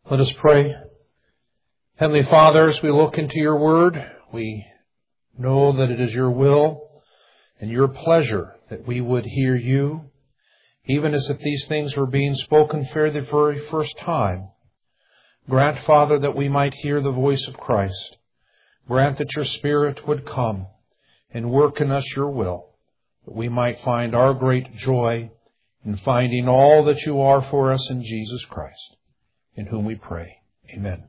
Let us pray. Heavenly Father, as we look into your word, we know that it is your will and your pleasure that we would hear you, even as if these things were being spoken for the very first time. Grant, Father, that we might hear the voice of Christ. Grant that your Spirit would come and work in us your will, that we might find our great joy in finding all that you are for us in Jesus Christ, in whom we pray. Amen.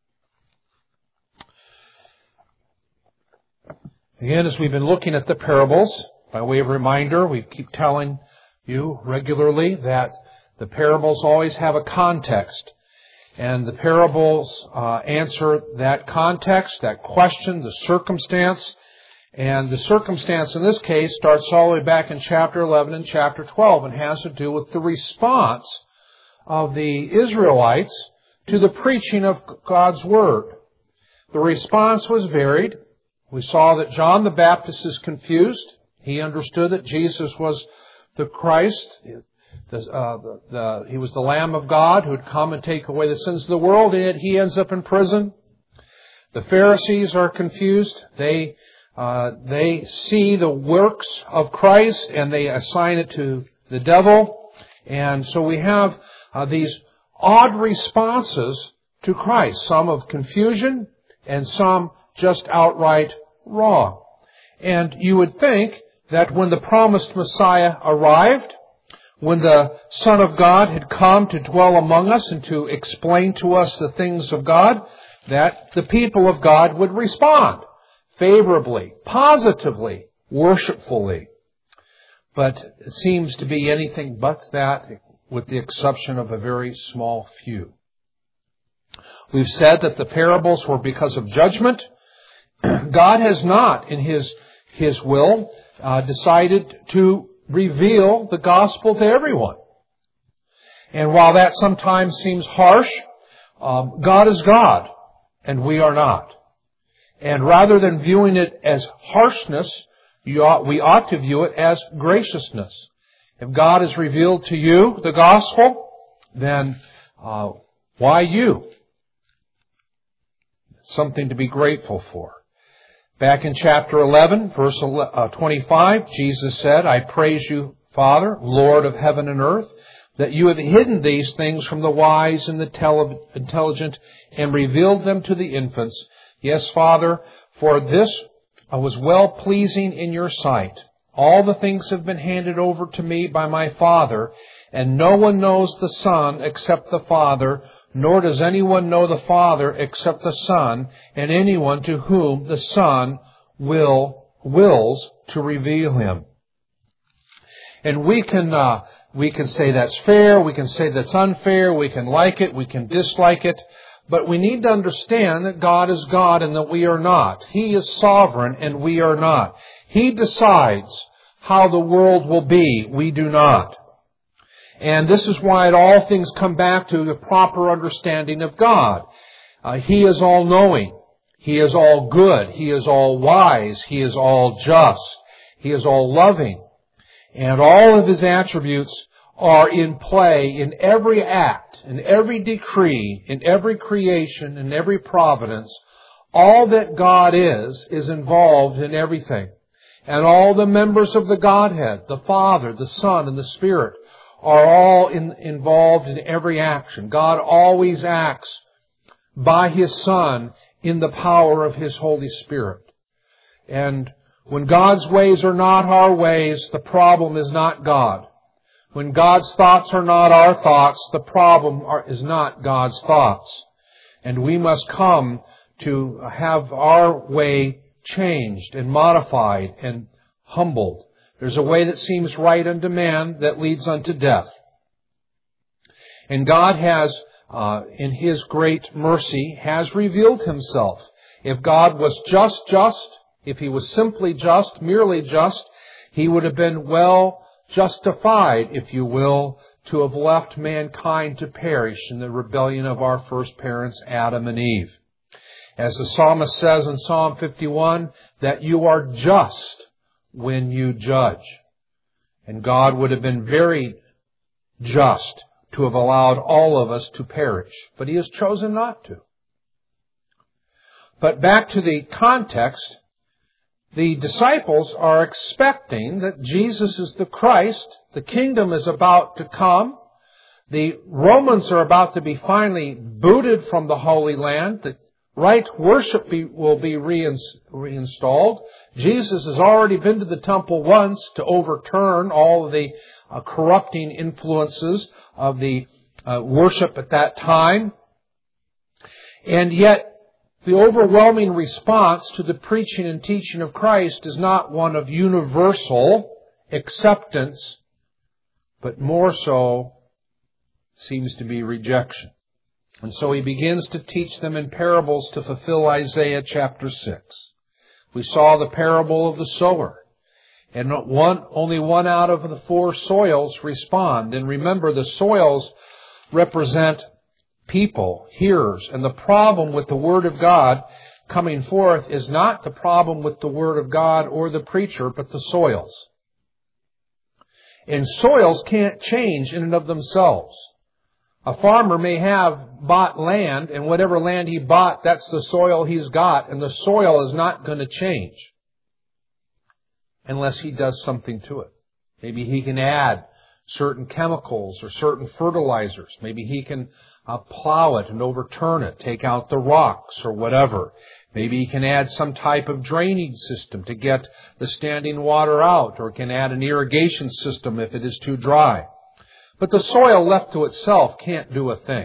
Again, as we've been looking at the parables, by way of reminder, we keep telling you regularly that the parables always have a context. And the parables answer that context, that question, the circumstance. And the circumstance in this case starts all the way back in chapter 11 and chapter 12 and has to do with the response of the Israelites to the preaching of God's Word. The response was varied. We saw that John the Baptist is confused. He understood that Jesus was the Christ. He was the Lamb of God who would come and take away the sins of the world, and yet he ends up in prison. The Pharisees are confused. They see the works of Christ and they assign it to the devil. And so we have these odd responses to Christ, some of confusion and some just outright wrong. And you would think that when the promised Messiah arrived, when the Son of God had come to dwell among us and to explain to us the things of God, that the people of God would respond favorably, positively, worshipfully. But it seems to be anything but that, with the exception of a very small few. We've said that the parables were because of judgment. God has not, in His will, decided to reveal the gospel to everyone. And while that sometimes seems harsh, God is God, and we are not. And rather than viewing it as harshness, we ought to view it as graciousness. If God has revealed to you the gospel, then why you? It's something to be grateful for. Back in chapter 11, verse 25, Jesus said, "I praise you, Father, Lord of heaven and earth, that you have hidden these things from the wise and the intelligent and revealed them to the infants. Yes, Father, for this was well-pleasing in your sight. All the things have been handed over to me by my Father, and no one knows the Son except the Father, nor does anyone know the Father except the Son, and anyone to whom the Son wills to reveal Him." And we can say that's fair, we can say that's unfair, we can like it, we can dislike it, but we need to understand that God is God and that we are not. He is sovereign and we are not. He decides how the world will be. We do not. And this is why all things come back to the proper understanding of God. He is all-knowing. He is all good. He is all wise. He is all just. He is all loving. And all of His attributes are in play in every act, in every decree, in every creation, in every providence. All that God is involved in everything. And all the members of the Godhead, the Father, the Son, and the Spirit, are all involved in every action. God always acts by His Son in the power of His Holy Spirit. And when God's ways are not our ways, the problem is not God. When God's thoughts are not our thoughts, the problem is not God's thoughts. And we must come to have our way changed and modified and humbled. There's a way that seems right unto man that leads unto death. And God has, in His great mercy, has revealed Himself. If God was just, if He was simply just, merely just, He would have been well justified, if you will, to have left mankind to perish in the rebellion of our first parents, Adam and Eve. As the psalmist says in Psalm 51, that you are just when you judge. And God would have been very just to have allowed all of us to perish. But He has chosen not to. But back to the context, the disciples are expecting that Jesus is the Christ. The kingdom is about to come. The Romans are about to be finally booted from the Holy Land. The right worship will be reinstalled. Jesus has already been to the temple once to overturn all of the corrupting influences of the worship at that time. And yet, the overwhelming response to the preaching and teaching of Christ is not one of universal acceptance, but more so seems to be rejection. And so He begins to teach them in parables to fulfill Isaiah chapter 6. We saw the parable of the sower. And only one out of the 4 soils respond. And remember, the soils represent people, hearers. And the problem with the Word of God coming forth is not the problem with the Word of God or the preacher, but the soils. And soils can't change in and of themselves. A farmer may have bought land, and whatever land he bought, that's the soil he's got, and the soil is not going to change unless he does something to it. Maybe he can add certain chemicals or certain fertilizers. Maybe he can plow it and overturn it, take out the rocks or whatever. Maybe he can add some type of drainage system to get the standing water out, or can add an irrigation system if it is too dry. But the soil left to itself can't do a thing.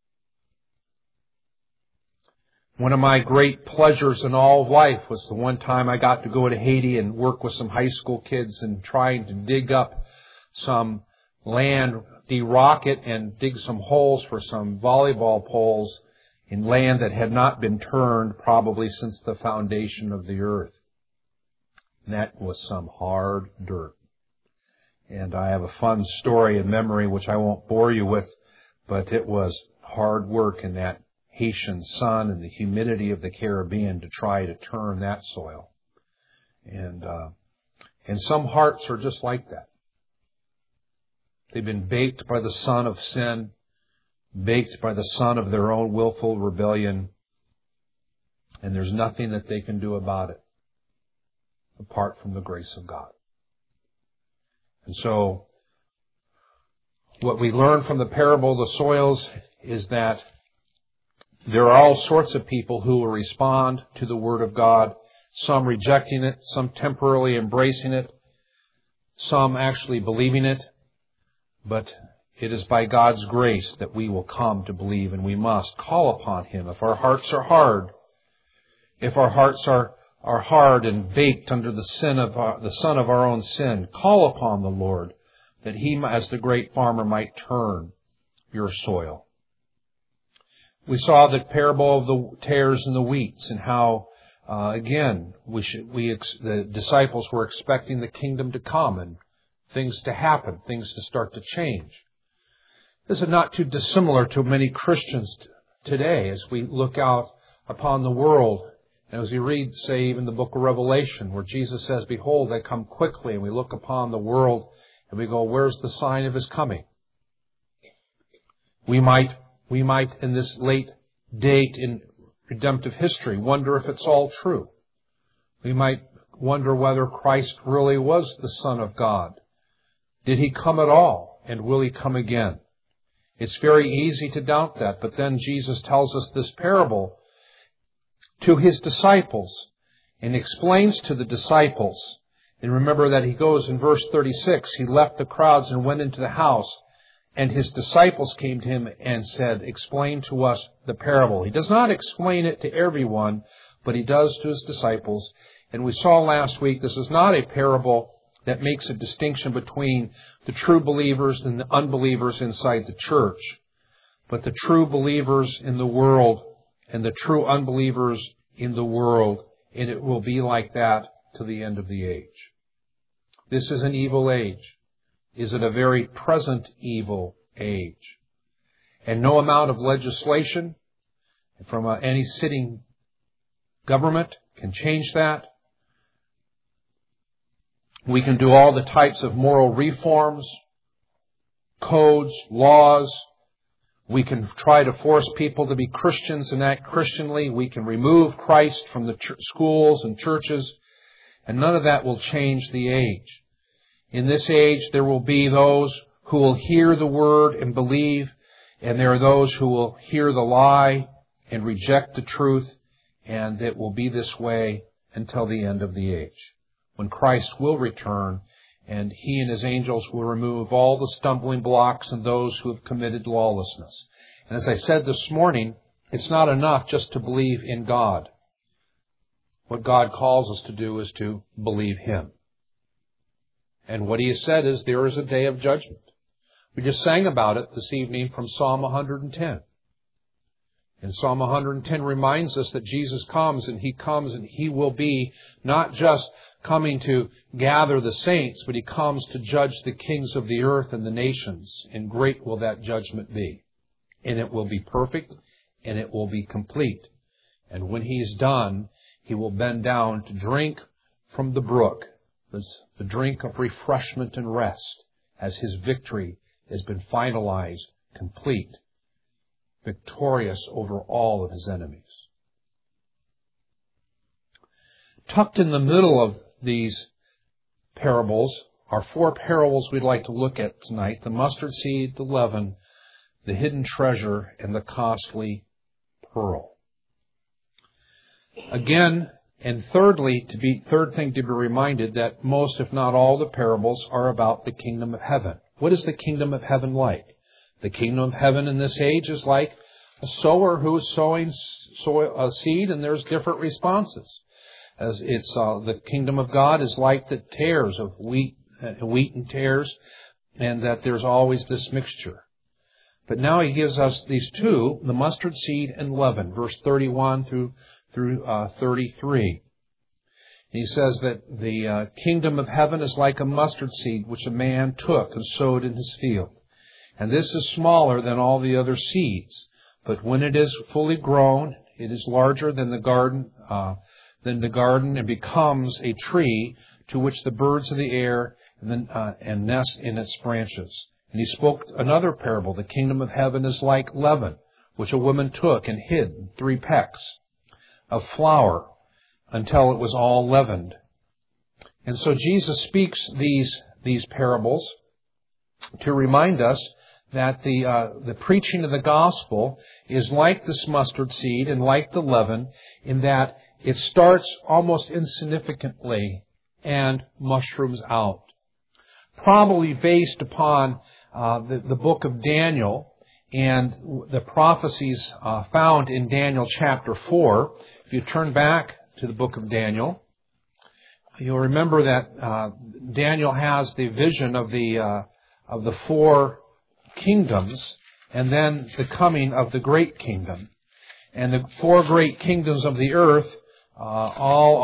One of my great pleasures in all of life was the one time I got to go to Haiti and work with some high school kids and trying to dig up some land, de-rock it, and dig some holes for some volleyball poles in land that had not been turned probably since the foundation of the earth. And that was some hard dirt. And I have a fun story in memory which I won't bore you with, but it was hard work in that Haitian sun and the humidity of the Caribbean to try to turn that soil. And some hearts are just like that. They've been baked by the sun of sin, baked by the sun of their own willful rebellion, and there's nothing that they can do about it apart from the grace of God. And so, what we learn from the parable of the soils is that there are all sorts of people who will respond to the Word of God, some rejecting it, some temporarily embracing it, some actually believing it. But it is by God's grace that we will come to believe, and we must call upon Him. If our hearts are hard, if our hearts are hard and baked under the sin of the son of our own sin, call upon the Lord that He, as the great farmer, might turn your soil. We saw the parable of the tares and the wheats, and how again the disciples were expecting the kingdom to come and things to happen, things to start to change. This is not too dissimilar to many Christians today as we look out upon the world. And as we read, say, even the book of Revelation, where Jesus says, "Behold, I come quickly," and we look upon the world and we go, where's the sign of His coming? We might, in this late date in redemptive history, wonder if it's all true. We might wonder whether Christ really was the Son of God. Did He come at all? And will He come again? It's very easy to doubt that, but then Jesus tells us this parable to His disciples and explains to the disciples. And remember that He goes in verse 36, He left the crowds and went into the house, and His disciples came to Him and said, "Explain to us the parable." He does not explain it to everyone, but He does to His disciples. And we saw last week, this is not a parable that makes a distinction between the true believers and the unbelievers inside the church, but the true believers in the world and the true unbelievers in the world, and it will be like that to the end of the age. This is an evil age. Is it a very present evil age? And no amount of legislation from any sitting government can change that. We can do all the types of moral reforms, codes, laws. We can try to force people to be Christians and act Christianly. We can remove Christ from the schools and churches. And none of that will change the age. In this age, there will be those who will hear the word and believe, and there are those who will hear the lie and reject the truth, and it will be this way until the end of the age, when Christ will return, and He and His angels will remove all the stumbling blocks and those who have committed lawlessness. And as I said this morning, it's not enough just to believe in God. What God calls us to do is to believe Him. And what He has said is there is a day of judgment. We just sang about it this evening from Psalm 110. And Psalm 110 reminds us that Jesus comes and He will be not just coming to gather the saints, but He comes to judge the kings of the earth and the nations. And great will that judgment be. And it will be perfect and it will be complete. And when He is done, He will bend down to drink from the brook, the drink of refreshment and rest, as His victory has been finalized, complete, victorious over all of His enemies. Tucked in the middle of these parables are 4 parables we'd like to look at tonight: the mustard seed, the leaven, the hidden treasure, and the costly pearl. Again, and third thing to be reminded that most, if not all, the parables are about the kingdom of heaven. What is the kingdom of heaven like? The kingdom of heaven in this age is like a sower who is sowing a seed, and there's different responses. As it's the kingdom of God is like the tares of wheat and tares, and that there's always this mixture. But now He gives us these 2, the mustard seed and leaven, verse 31 through 33. He says that the kingdom of heaven is like a mustard seed which a man took and sowed in his field. And this is smaller than all the other seeds, but when it is fully grown, it is larger than the garden, and becomes a tree to which the birds of the air and nest in its branches. And He spoke another parable: the kingdom of heaven is like leaven, which a woman took and hid in 3 pecks of flour until it was all leavened. And so Jesus speaks these parables to remind us that the preaching of the gospel is like this mustard seed and like the leaven, in that it starts almost insignificantly and mushrooms out. Probably based upon the book of Daniel and the prophecies found in Daniel chapter 4. If you turn back to the book of Daniel, you'll remember that Daniel has the vision of the 4 kingdoms and then the coming of the great kingdom. And the 4 great kingdoms of the earth all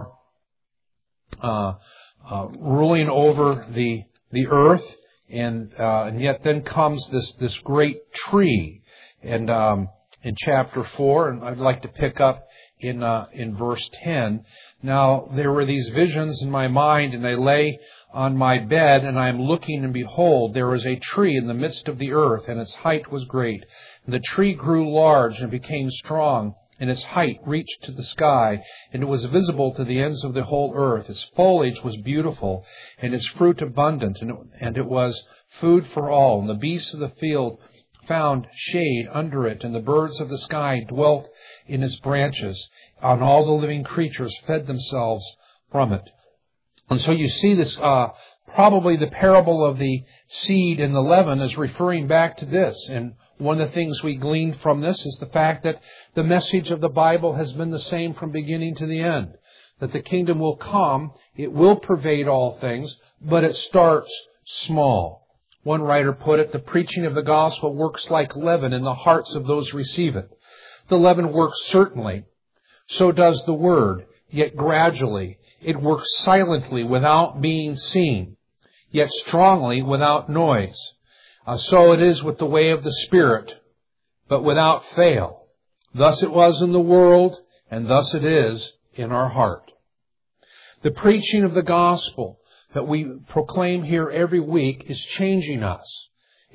are ruling over the earth, and yet then comes this great tree, and in chapter 4, and I'd like to pick up in verse 10. Now there were these visions in my mind, and I lay on my bed, and I am looking, and behold, there was a tree in the midst of the earth, and its height was great. And the tree grew large and became strong, and its height reached to the sky, and it was visible to the ends of the whole earth. Its foliage was beautiful, and its fruit abundant, and it was food for all. And the beasts of the field found shade under it, and the birds of the sky dwelt in its branches, and all the living creatures fed themselves from it. And so you see this, probably the parable of the seed and the leaven is referring back to this. And one of the things we gleaned from this is the fact that the message of the Bible has been the same from beginning to the end. That the kingdom will come, it will pervade all things, but it starts small. One writer put it, the preaching of the gospel works like leaven in the hearts of those who receive it. The leaven works certainly, so does the word, yet gradually. It works silently without being seen, yet strongly without noise. So it is with the way of the Spirit, but without fail. Thus it was in the world, and thus it is in our heart. The preaching of the gospel that we proclaim here every week is changing us.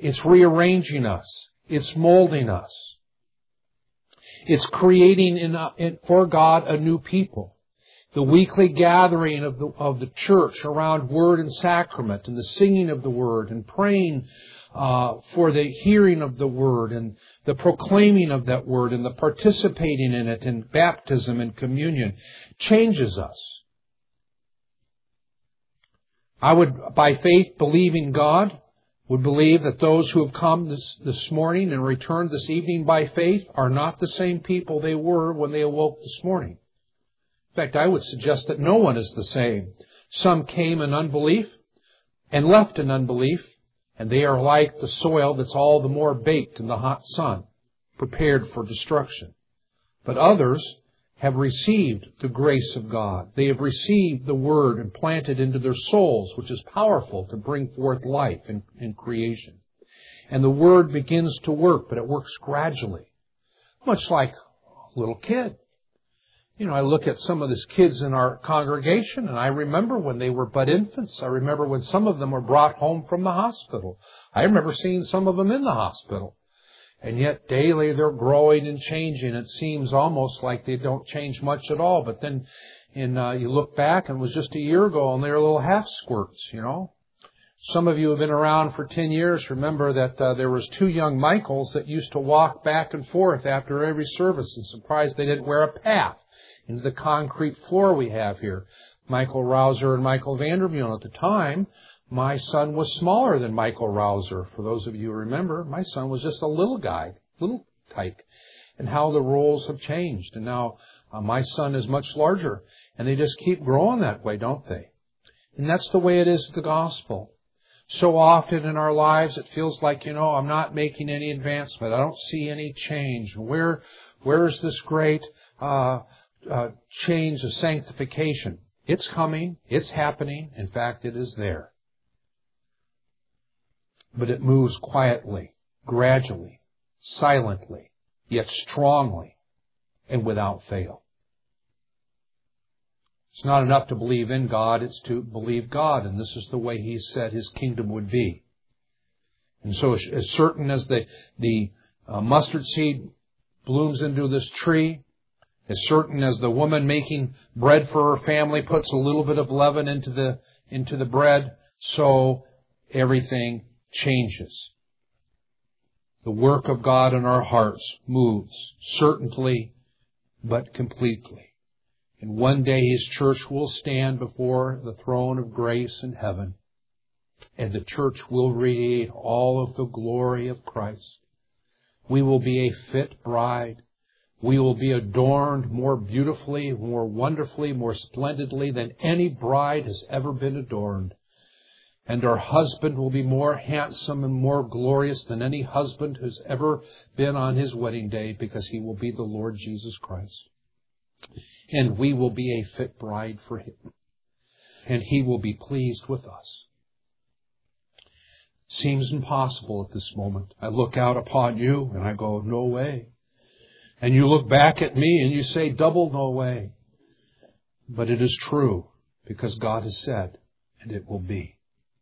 It's rearranging us. It's molding us. It's creating for God a new people. The weekly gathering of the church around Word and Sacrament, and the singing of the Word, and praying for the hearing of the Word, and the proclaiming of that Word, and the participating in it, and baptism and communion, changes us. I would, by faith, believing God, would believe that those who have come this morning and returned this evening by faith are not the same people they were when they awoke this morning. In fact, I would suggest that no one is the same. Some came in unbelief and left in unbelief, and they are like the soil that's all the more baked in the hot sun, prepared for destruction. But others have received the grace of God. They have received the Word and planted into their souls, which is powerful to bring forth life in creation. And the Word begins to work, but it works gradually, much like a little kid. You know, I look at some of these kids in our congregation, and I remember when they were but infants. I remember when some of them were brought home from the hospital. I remember seeing some of them in the hospital. And yet daily they're growing and changing. It seems almost like they don't change much at all. But then you look back, and it was just a year ago, and they're little half squirts, you know. Some of you have been around for 10 years. Remember that there was 2 young Michaels that used to walk back and forth after every service. And surprised they didn't wear a path into the concrete floor we have here. Michael Rouser and Michael Vandermeulen. At the time, my son was smaller than Michael Rouser. For those of you who remember, my son was just a little guy, little tyke. And how the roles have changed. And now my son is much larger. And they just keep growing that way, don't they? And that's the way it is with the gospel. So often in our lives it feels like, you know, I'm not making any advancement. I don't see any change. Where is this great change of sanctification? It's coming. It's happening. In fact, it is there. But it moves quietly, gradually, silently, yet strongly, and without fail. It's not enough to believe in God, it's to believe God, and this is the way He said His kingdom would be. And so as certain as the mustard seed blooms into this tree, as certain as the woman making bread for her family puts a little bit of leaven into the bread, so everything changes. The work of God in our hearts moves, certainly, but completely. And one day His church will stand before the throne of grace in heaven, and the church will radiate all of the glory of Christ. We will be a fit bride. We will be adorned more beautifully, more wonderfully, more splendidly than any bride has ever been adorned. And our husband will be more handsome and more glorious than any husband has ever been on his wedding day, because he will be the Lord Jesus Christ. And we will be a fit bride for Him. And He will be pleased with us. Seems impossible at this moment. I look out upon you and I go, no way. And you look back at me and you say, double no way. But it is true, because God has said, and it will be.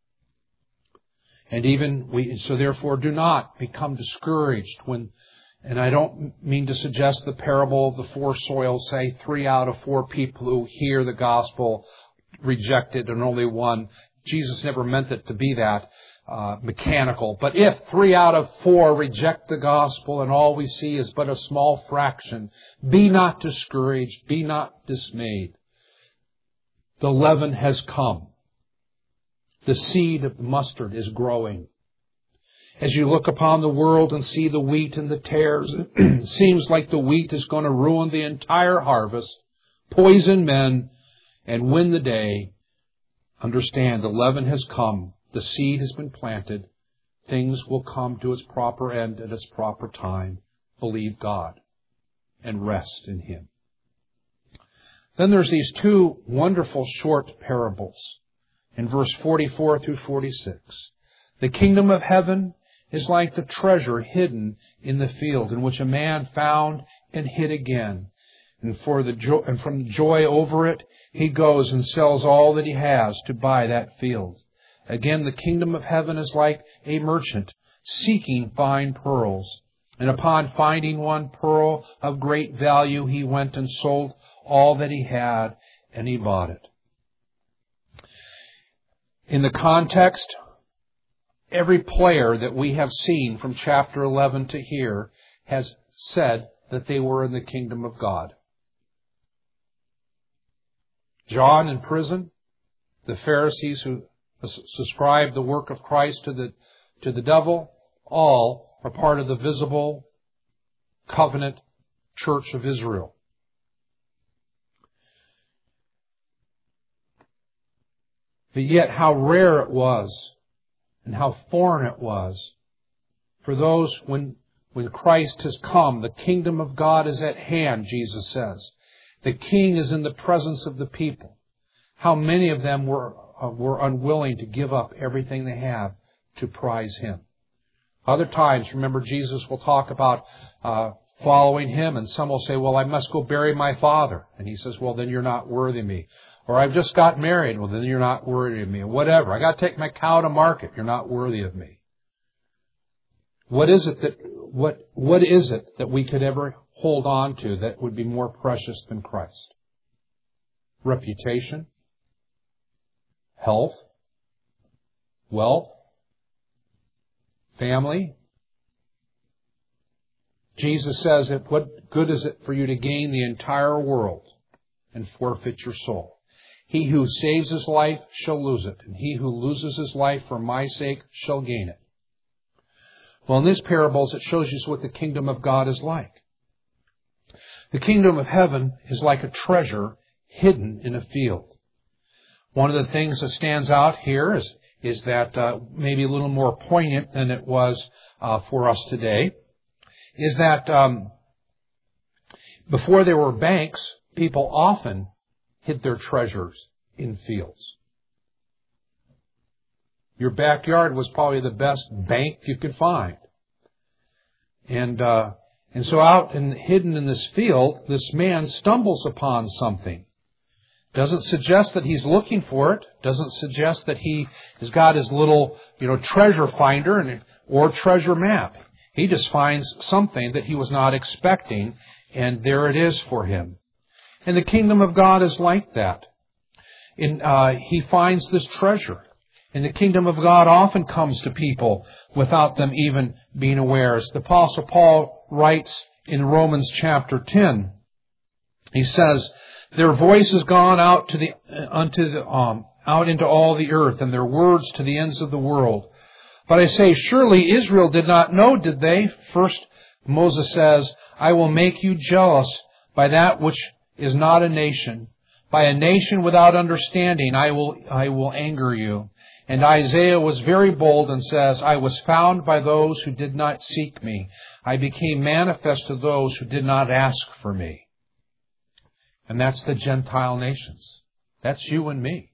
And so therefore do not become discouraged when, and I don't mean to suggest the parable of the 4 soils, say 3 out of 4 people who hear the gospel reject it and only 1. Jesus never meant it to be that mechanical. But if 3 out of 4 reject the gospel and all we see is but a small fraction, be not discouraged, be not dismayed. The leaven has come. The seed of the mustard is growing. As you look upon the world and see the wheat and the tares, it seems like the wheat is going to ruin the entire harvest, poison men, and win the day. Understand, the leaven has come. The seed has been planted. Things will come to its proper end at its proper time. Believe God and rest in Him. Then there's these 2 wonderful short parables in verse 44 through 46. The kingdom of heaven is like the treasure hidden in the field, in which a man found and hid again. And from the joy over it, he goes and sells all that he has to buy that field. Again, the kingdom of heaven is like a merchant seeking fine pearls. And upon finding one pearl of great value, he went and sold all that he had, and he bought it. In the context, every player that we have seen from chapter 11 to here has said that they were in the kingdom of God. John in prison, the Pharisees who subscribed the work of Christ to the devil, all are part of the visible covenant church of Israel. But yet how rare it was and how foreign it was for those when Christ has come. The kingdom of God is at hand, Jesus says. The king is in the presence of the people. How many of them were unwilling to give up everything they have to prize him. Other times, remember, Jesus will talk about following him, and some will say, well, I must go bury my father. And he says, well, then you're not worthy of me. Or I've just got married. Well, then you're not worthy of me. Or whatever. I got to take my cow to market. You're not worthy of me. What is it that we could ever hold on to that would be more precious than Christ? Reputation? Health? Wealth? Family? Jesus says that what good is it for you to gain the entire world and forfeit your soul? He who saves his life shall lose it, and he who loses his life for my sake shall gain it. Well, in these parables, it shows you what the kingdom of God is like. The kingdom of heaven is like a treasure hidden in a field. One of the things that stands out here is that maybe a little more poignant than it was for us today, is that before there were banks, people often hid their treasures in fields. Your backyard was probably the best bank you could find. And so out and hidden in this field, this man stumbles upon something. Doesn't suggest that he's looking for it. Doesn't suggest that he has got his little, treasure finder or treasure map. He just finds something that he was not expecting, and there it is for him. And the kingdom of God is like that. He finds this treasure. And the kingdom of God often comes to people without them even being aware. As the Apostle Paul writes in Romans chapter 10, he says, their voice has gone out out into all the earth, and their words to the ends of the world. But I say, surely Israel did not know, did they? First, Moses says, I will make you jealous by that which is not a nation. By a nation without understanding, I will anger you. And Isaiah was very bold and says, I was found by those who did not seek me. I became manifest to those who did not ask for me. And that's the Gentile nations. That's you and me.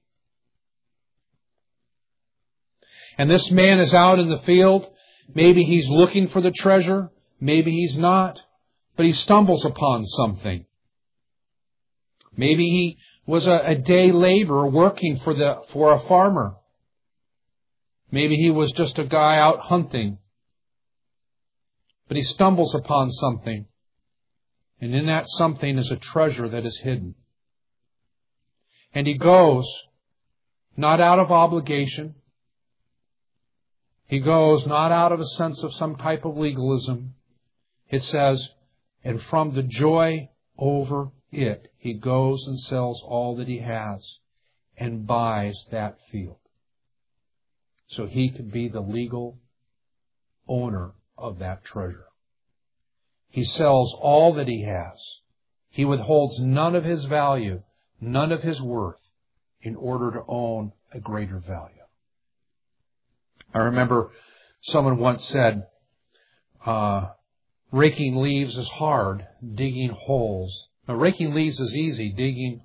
And this man is out in the field. Maybe he's looking for the treasure. Maybe he's not. But he stumbles upon something. Maybe he was a day laborer working for a farmer. Maybe he was just a guy out hunting. But he stumbles upon something. And in that something is a treasure that is hidden. And he goes, not out of obligation. He goes not out of a sense of some type of legalism. It says, and from the joy over it, he goes and sells all that he has and buys that field. So he could be the legal owner of that treasure. He sells all that he has. He withholds none of his value, none of his worth, in order to own a greater value. I remember someone once said, raking leaves is hard, digging holes. Now, raking leaves is easy, digging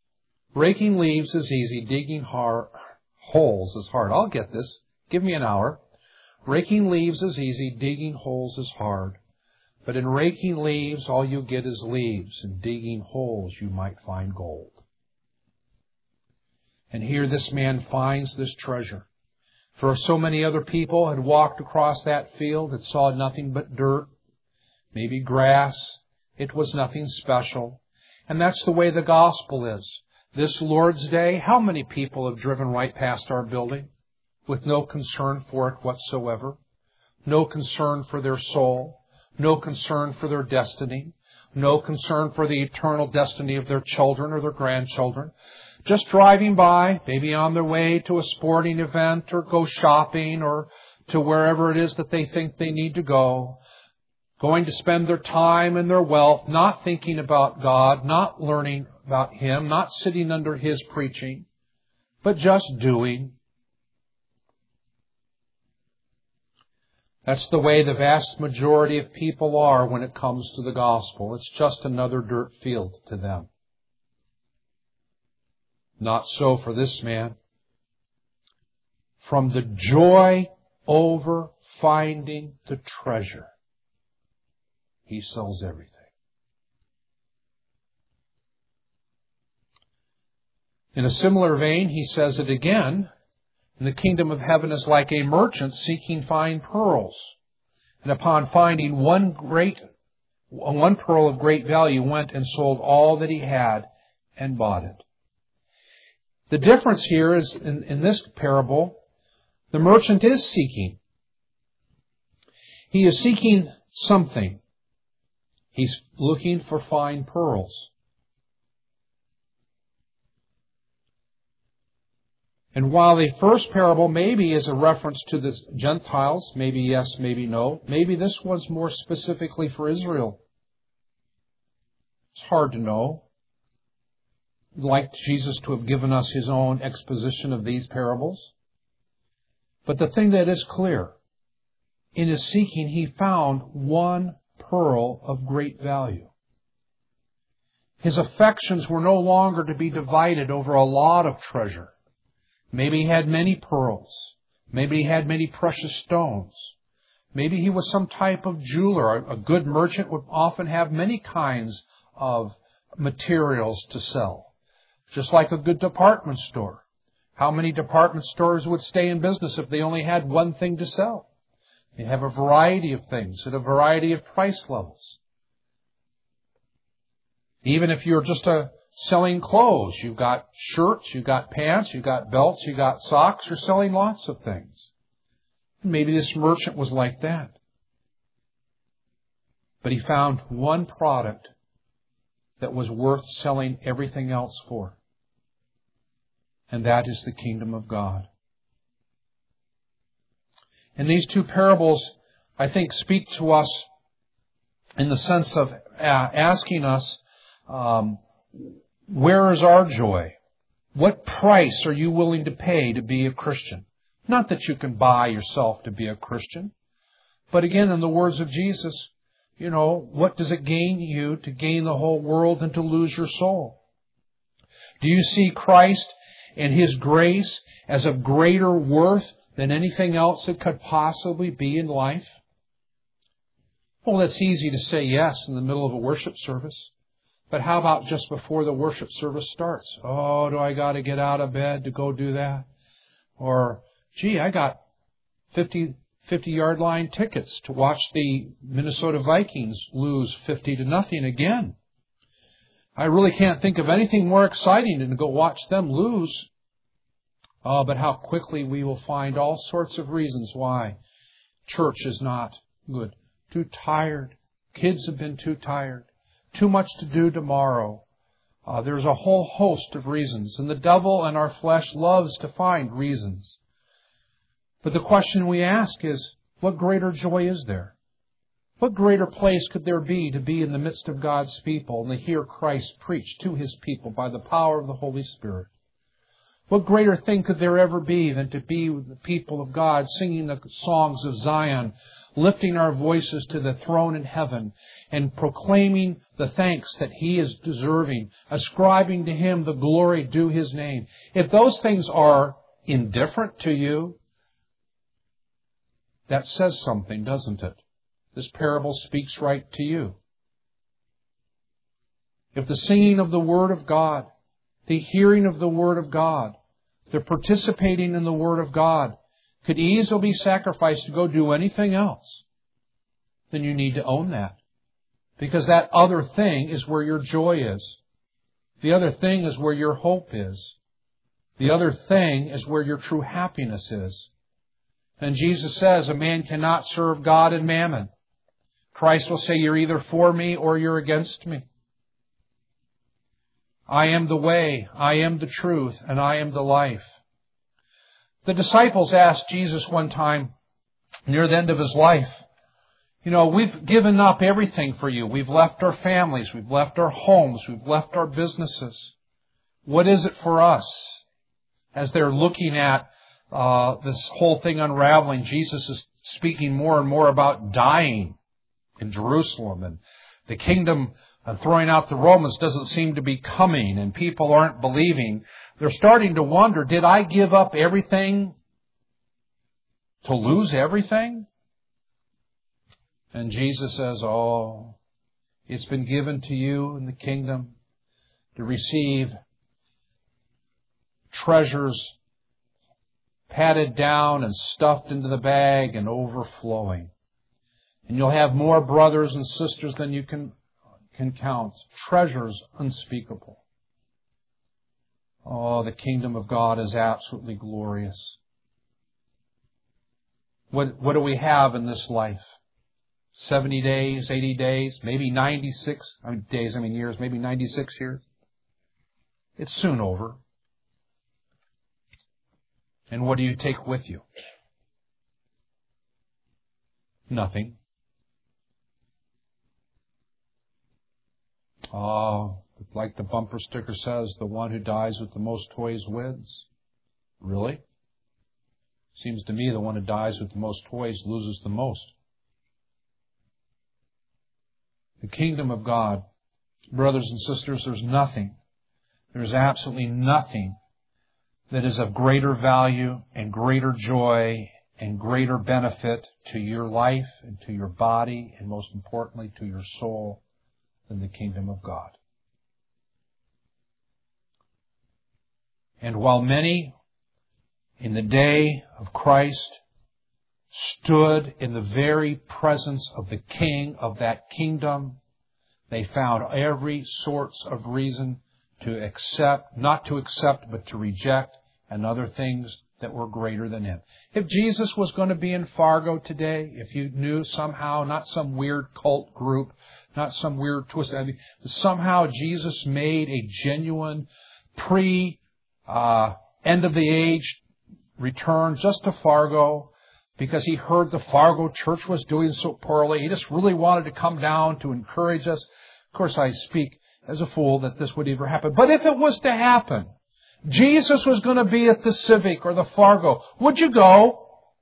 holes is hard. I'll get this. Give me an hour. Raking leaves is easy, digging holes is hard. But in raking leaves, all you get is leaves. In digging holes, you might find gold. And here this man finds this treasure. For so many other people had walked across that field and saw nothing but dirt, maybe grass. It was nothing special. And that's the way the gospel is. This Lord's Day, how many people have driven right past our building with no concern for it whatsoever? No concern for their soul, no concern for their destiny, no concern for the eternal destiny of their children or their grandchildren. Just driving by, maybe on their way to a sporting event or go shopping or to wherever it is that they think they need to go, going to spend their time and their wealth, not thinking about God, not learning about Him, not sitting under His preaching, but just doing. That's the way the vast majority of people are when it comes to the gospel. It's just another dirt field to them. Not so for this man. From the joy over finding the treasure, he sells everything. In a similar vein, he says it again. And the kingdom of heaven is like a merchant seeking fine pearls. And upon finding one pearl of great value, went and sold all that he had and bought it. The difference here is in this parable, the merchant is seeking. He is seeking something. He's looking for fine pearls. And while the first parable maybe is a reference to the Gentiles, maybe yes, maybe no, maybe this was more specifically for Israel. It's hard to know. I'd like Jesus to have given us His own exposition of these parables. But the thing that is clear, in his seeking, he found one pearl of great value. His affections were no longer to be divided over a lot of treasure. Maybe he had many pearls. Maybe he had many precious stones. Maybe he was some type of jeweler. A good merchant would often have many kinds of materials to sell. Just like a good department store. How many department stores would stay in business if they only had one thing to sell? They have a variety of things at a variety of price levels. Even if you're just selling clothes, you've got shirts, you've got pants, you've got belts, you've got socks, you're selling lots of things. Maybe this merchant was like that. But he found one product that was worth selling everything else for. And that is the kingdom of God. And these two parables, I think, speak to us in the sense of asking us, where is our joy? What price are you willing to pay to be a Christian? Not that you can buy yourself to be a Christian. But again, in the words of Jesus, what does it gain you to gain the whole world and to lose your soul? Do you see Christ and His grace as of greater worth than anything else that could possibly be in life? Well, that's easy to say yes in the middle of a worship service. But how about just before the worship service starts? Oh, do I got to get out of bed to go do that? Or, gee, I got 50-yard line tickets to watch the Minnesota Vikings lose 50-0 again. I really can't think of anything more exciting than to go watch them lose. Oh, but how quickly we will find all sorts of reasons why church is not good. Too tired. Kids have been too tired. Too much to do tomorrow. There's a whole host of reasons. And the devil and our flesh loves to find reasons. But the question we ask is, what greater joy is there? What greater place could there be to be in the midst of God's people and to hear Christ preach to His people by the power of the Holy Spirit? What greater thing could there ever be than to be with the people of God singing the songs of Zion, lifting our voices to the throne in heaven and proclaiming the thanks that He is deserving, ascribing to Him the glory due His name? If those things are indifferent to you, that says something, doesn't it? This parable speaks right to you. If the singing of the Word of God, the hearing of the Word of God, the participating in the Word of God could easily be sacrificed to go do anything else, then you need to own that. Because that other thing is where your joy is. The other thing is where your hope is. The other thing is where your true happiness is. And Jesus says a man cannot serve God and mammon. Christ will say, you're either for me or you're against me. I am the way, I am the truth, and I am the life. The disciples asked Jesus one time, near the end of His life, we've given up everything for you. We've left our families, we've left our homes, we've left our businesses. What is it for us? As they're looking at this whole thing unraveling, Jesus is speaking more and more about dying in Jerusalem, and the kingdom throwing out the Romans doesn't seem to be coming, and people aren't believing. They're starting to wonder, did I give up everything to lose everything? And Jesus says, it's been given to you in the kingdom to receive treasures patted down and stuffed into the bag and overflowing. And you'll have more brothers and sisters than you can count. Treasures unspeakable. The kingdom of God is absolutely glorious. What do we have in this life? 70 days, 80 days, maybe 96 years, maybe 96 years. It's soon over. And what do you take with you? Nothing. Like the bumper sticker says, the one who dies with the most toys wins. Really? Seems to me the one who dies with the most toys loses the most. The kingdom of God, brothers and sisters, there's absolutely nothing that is of greater value and greater joy and greater benefit to your life and to your body and most importantly to your soul than the kingdom of God. And while many in the day of Christ stood in the very presence of the King of that kingdom, they found every sorts of reason to accept, not to accept, but to reject, and other things that were greater than Him. If Jesus was going to be in Fargo today, if you knew somehow, not some weird cult group, not some weird twist, somehow Jesus made a genuine end of the age return just to Fargo because He heard the Fargo church was doing so poorly. He just really wanted to come down to encourage us. Of course, I speak as a fool that this would ever happen. But if it was to happen, Jesus was going to be at the Civic or the Fargo, would you go?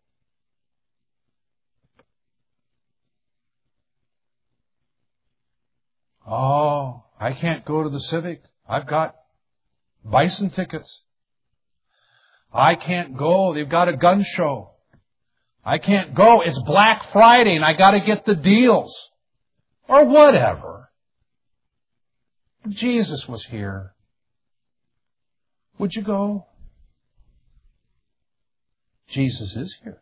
I can't go to the Civic. I've got Bison tickets. I can't go. They've got a gun show. I can't go. It's Black Friday and I got to get the deals. Or whatever. If Jesus was here, would you go? Jesus is here.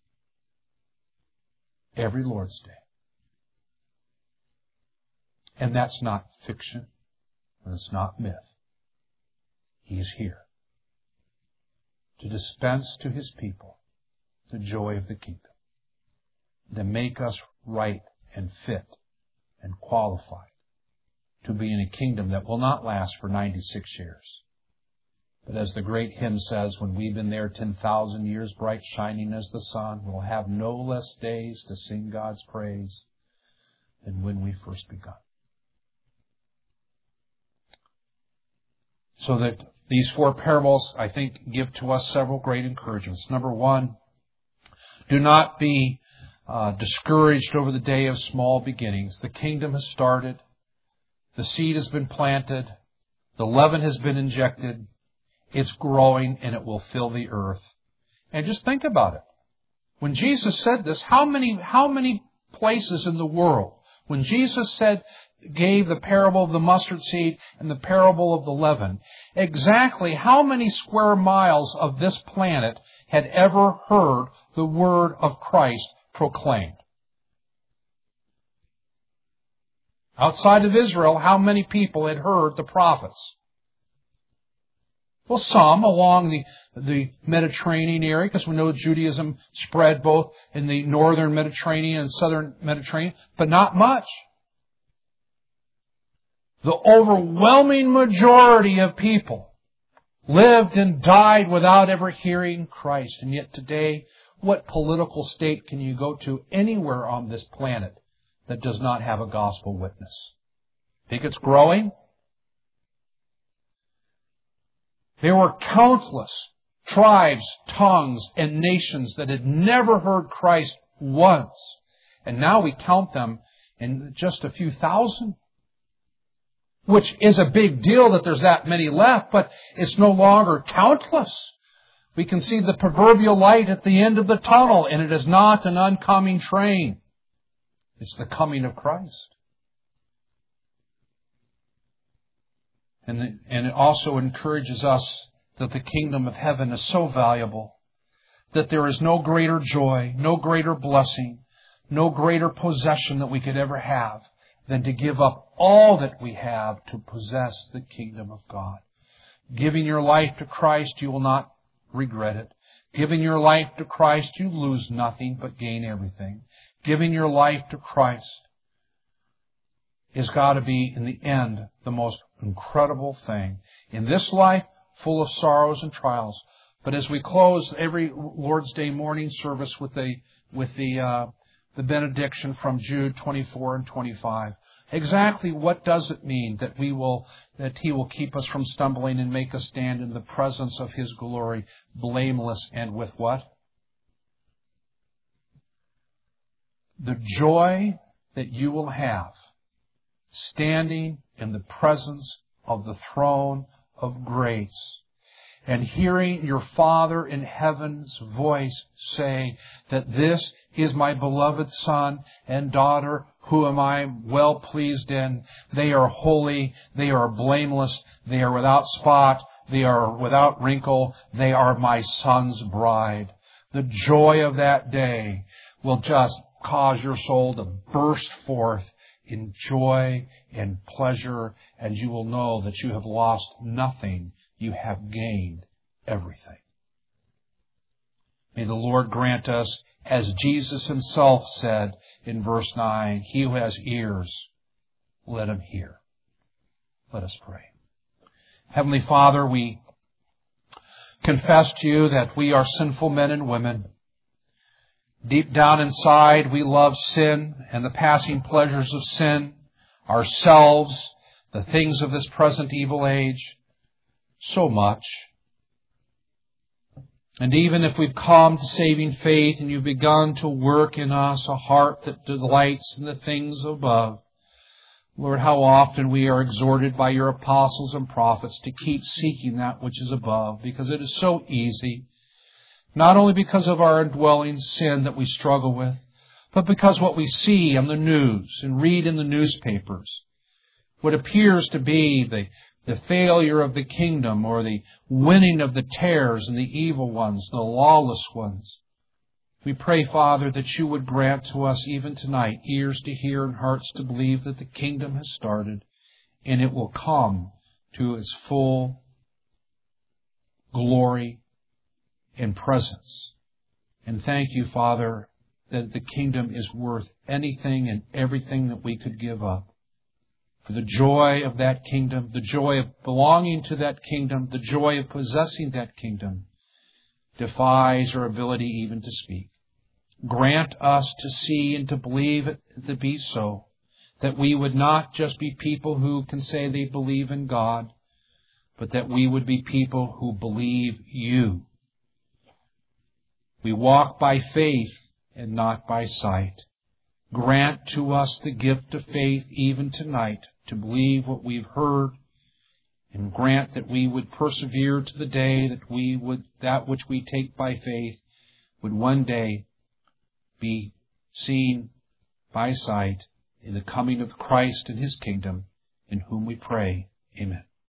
Every Lord's Day. And that's not fiction. And it's not myth. He's here to dispense to His people the joy of the kingdom, to make us right and fit and qualified to be in a kingdom that will not last for 96 years. But as the great hymn says, when we've been there 10,000 years, bright shining as the sun, we'll have no less days to sing God's praise than when we first begun. So that these four parables, I think, give to us several great encouragements. Number one, do not be discouraged over the day of small beginnings. The kingdom has started. The seed has been planted. The leaven has been injected. It's growing and it will fill the earth. And just think about it. When Jesus said this, how many places in the world, when Jesus gave the parable of the mustard seed and the parable of the leaven, exactly how many square miles of this planet had ever heard the word of Christ proclaimed. Outside of Israel, how many people had heard the prophets? Well, some along the Mediterranean area, because we know Judaism spread both in the northern Mediterranean and southern Mediterranean, but not much. The overwhelming majority of people lived and died without ever hearing Christ. And yet today, what political state can you go to anywhere on this planet that does not have a gospel witness? Think it's growing? There were countless tribes, tongues, and nations that had never heard Christ once. And now we count them in just a few thousand. Which is a big deal that there's that many left, but it's no longer countless. We can see the proverbial light at the end of the tunnel, and it is not an oncoming train. It's the coming of Christ. And it also encourages us that the kingdom of heaven is so valuable that there is no greater joy, no greater blessing, no greater possession that we could ever have than to give up all that we have to possess the kingdom of God. Giving your life to Christ, you will not regret it. Giving your life to Christ, you lose nothing but gain everything. Giving your life to Christ has got to be, in the end, the most incredible thing. In this life, full of sorrows and trials. But as we close every Lord's Day morning service with the benediction from Jude 24 and 25. Exactly what does it mean that He will keep us from stumbling and make us stand in the presence of His glory, blameless and with what? The joy that you will have standing in the presence of the throne of grace and hearing your Father in heaven's voice say that this is my beloved Son and daughter, who am I well pleased in. They are holy, they are blameless, they are without spot, they are without wrinkle, they are my Son's bride. The joy of that day will just cause your soul to burst forth in joy and pleasure, and you will know that you have lost nothing. You have gained everything. May the Lord grant us, as Jesus Himself said in verse 9, he who has ears, let him hear. Let us pray. Heavenly Father, we confess to You that we are sinful men and women. Deep down inside, we love sin and the passing pleasures of sin, ourselves, the things of this present evil age, so much. And even if we've come to saving faith and You've begun to work in us a heart that delights in the things above, Lord, how often we are exhorted by Your apostles and prophets to keep seeking that which is above, because it is so easy. Not only because of our indwelling sin that we struggle with, but because what we see on the news and read in the newspapers, what appears to be the failure of the kingdom or the winning of the tares and the evil ones, the lawless ones. We pray, Father, that You would grant to us even tonight ears to hear and hearts to believe that the kingdom has started and it will come to its full glory and presence. And thank You, Father, that the kingdom is worth anything and everything that we could give up. For the joy of that kingdom, the joy of belonging to that kingdom, the joy of possessing that kingdom defies our ability even to speak. Grant us to see and to believe it to be so, that we would not just be people who can say they believe in God, but that we would be people who believe You. We walk by faith and not by sight. Grant to us the gift of faith even tonight to believe what we've heard, and grant that we would persevere to the day that which we take by faith would one day be seen by sight in the coming of Christ and His kingdom, in whom we pray. Amen.